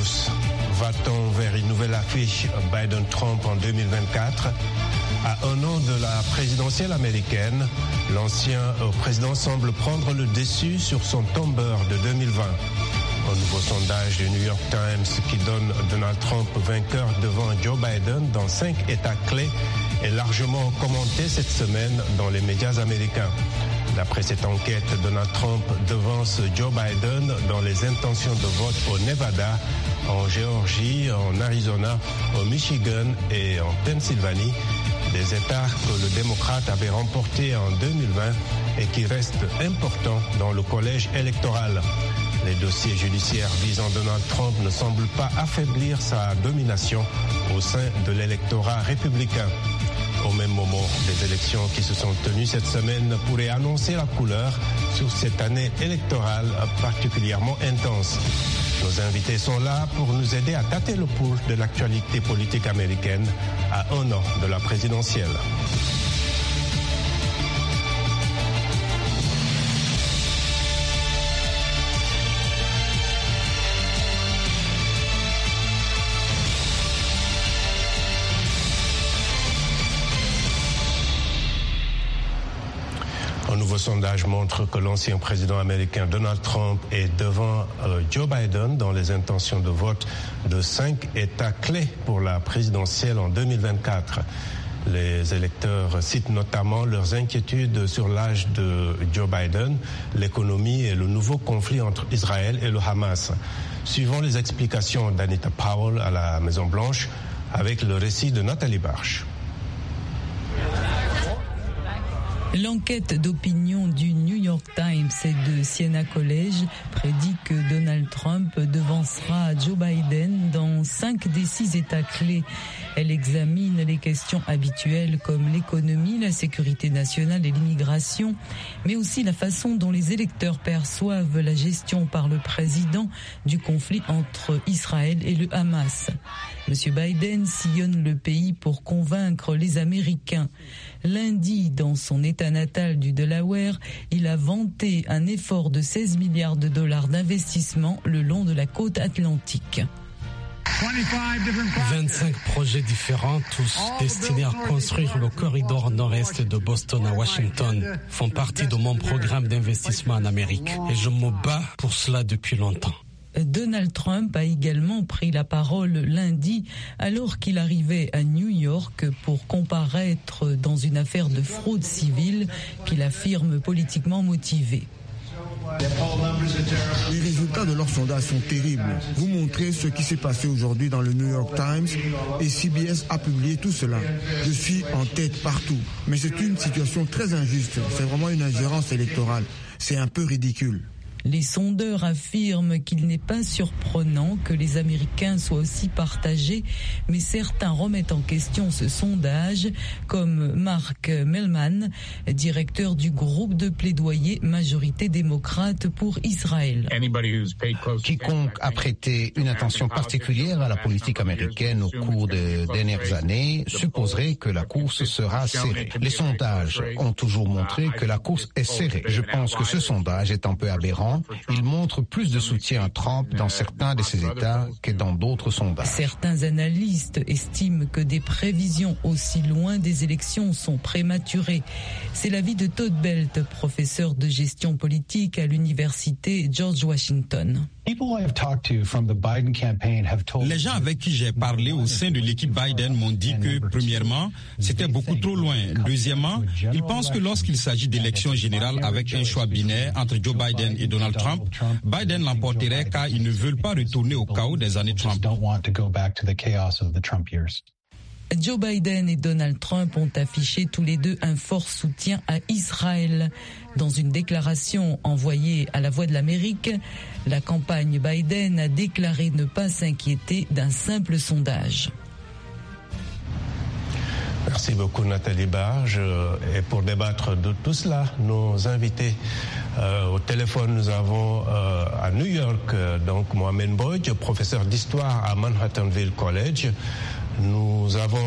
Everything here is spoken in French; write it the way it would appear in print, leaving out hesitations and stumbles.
tous. Va-t-on vers une nouvelle affiche Biden-Trump en 2024 ? À un an de la présidentielle américaine, l'ancien président semble prendre le dessus sur son tombeur de 2020. Un nouveau sondage du New York Times qui donne Donald Trump vainqueur devant Joe Biden dans 5 États clés est largement commenté cette semaine dans les médias américains. D'après cette enquête, Donald Trump devance Joe Biden dans les intentions de vote au Nevada, en Géorgie, en Arizona, au Michigan et en Pennsylvanie, des États que le démocrate avait remportés en 2020 et qui restent importants dans le collège électoral. Les dossiers judiciaires visant Donald Trump ne semblent pas affaiblir sa domination au sein de l'électorat républicain. Au même moment, les élections qui se sont tenues cette semaine pourraient annoncer la couleur sur cette année électorale particulièrement intense. Nos invités sont là pour nous aider à tâter le pouls de l'actualité politique américaine à un an de la présidentielle. Un nouveau sondage montre que l'ancien président américain Donald Trump est devant Joe Biden dans les intentions de vote de 5 États clés pour la présidentielle en 2024. Les électeurs citent notamment leurs inquiétudes sur l'âge de Joe Biden, l'économie et le nouveau conflit entre Israël et le Hamas. Suivons les explications d'Anita Powell à la Maison-Blanche avec le récit de Nathalie Barche. L'enquête d'opinion du New York Times et de Siena College prédit que Donald Trump devancera Joe Biden dans 5 des 6 États clés. Elle examine les questions habituelles comme l'économie, la sécurité nationale et l'immigration, mais aussi la façon dont les électeurs perçoivent la gestion par le président du conflit entre Israël et le Hamas. Monsieur Biden sillonne le pays pour convaincre les Américains. Lundi, dans son État natal du Delaware, il a vanté un effort de 16 milliards de dollars d'investissement le long de la côte atlantique. 25 projets différents, tous destinés à construire le corridor nord-est de Boston à Washington, font partie de mon programme d'investissement en Amérique. Et je me bats pour cela depuis longtemps. Donald Trump a également pris la parole lundi alors qu'il arrivait à New York pour comparaître dans une affaire de fraude civile qu'il affirme politiquement motivée. Les résultats de leur sondage sont terribles. Vous montrez ce qui s'est passé aujourd'hui dans le New York Times et CBS a publié tout cela. Je suis en tête partout. Mais c'est une situation très injuste. C'est vraiment une ingérence électorale. C'est un peu ridicule. Les sondeurs affirment qu'il n'est pas surprenant que les Américains soient aussi partagés, mais certains remettent en question ce sondage, comme Mark Mellman, directeur du groupe de plaidoyer Majorité démocrate pour Israël. Quiconque a prêté une attention particulière à la politique américaine au cours des dernières années supposerait que la course sera serrée. Les sondages ont toujours montré que la course est serrée. Je pense que ce sondage est un peu aberrant. Il montre plus de soutien à Trump dans certains de ces États que dans d'autres sondages. Certains analystes estiment que des prévisions aussi loin des élections sont prématurées. C'est l'avis de Todd Belt, professeur de gestion politique à l'université George Washington. Les gens avec qui j'ai parlé au sein de l'équipe Biden m'ont dit que, premièrement, c'était beaucoup trop loin. Deuxièmement, ils pensent que lorsqu'il s'agit d'élections générales avec un choix binaire entre Joe Biden et Donald Trump, Biden l'emporterait car ils ne veulent pas retourner au chaos des années Trump. Joe Biden et Donald Trump ont affiché tous les deux un fort soutien à Israël. Dans une déclaration envoyée à La Voix de l'Amérique, la campagne Biden a déclaré ne pas s'inquiéter d'un simple sondage. Merci beaucoup Nathalie Barge. Et pour débattre de tout cela, nos invités au téléphone, nous avons à New York donc Mohamed Mbodj, professeur d'histoire à Manhattanville College. Nous avons